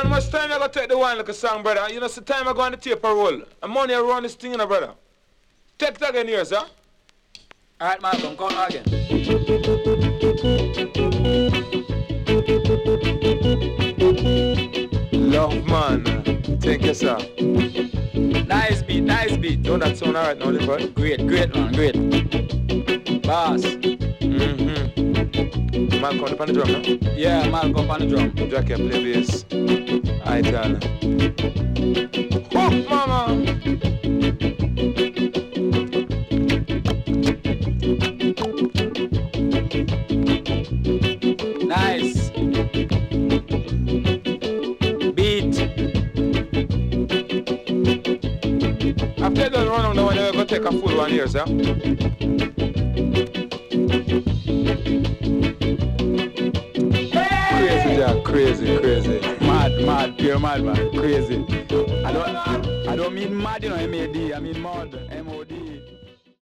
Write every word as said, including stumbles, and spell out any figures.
man, much time I gotta take the one like a song, brother. You know, it's the time I go on the tape a roll. And money I run this thing, you know, brother. Take that again here, sir. Alright, Malcolm, come again. Love, man. Thank you, sir. Nice beat, nice beat. Don't that sound alright now, bro? Great, great, man, great. Boss. Mm-hmm. Malcolm on the drum, no? Yeah, Malcolm on the drum. Jack can play bass. I tell. Hook, mama! Nice. Beat. After you run on the one, you're going to take a full one here, sir. Crazy, Jack. Crazy, crazy. Mad, mad, pure mad, man. Crazy. I don't, I don't mean mad, you know, M A D. I mean mad, M O D.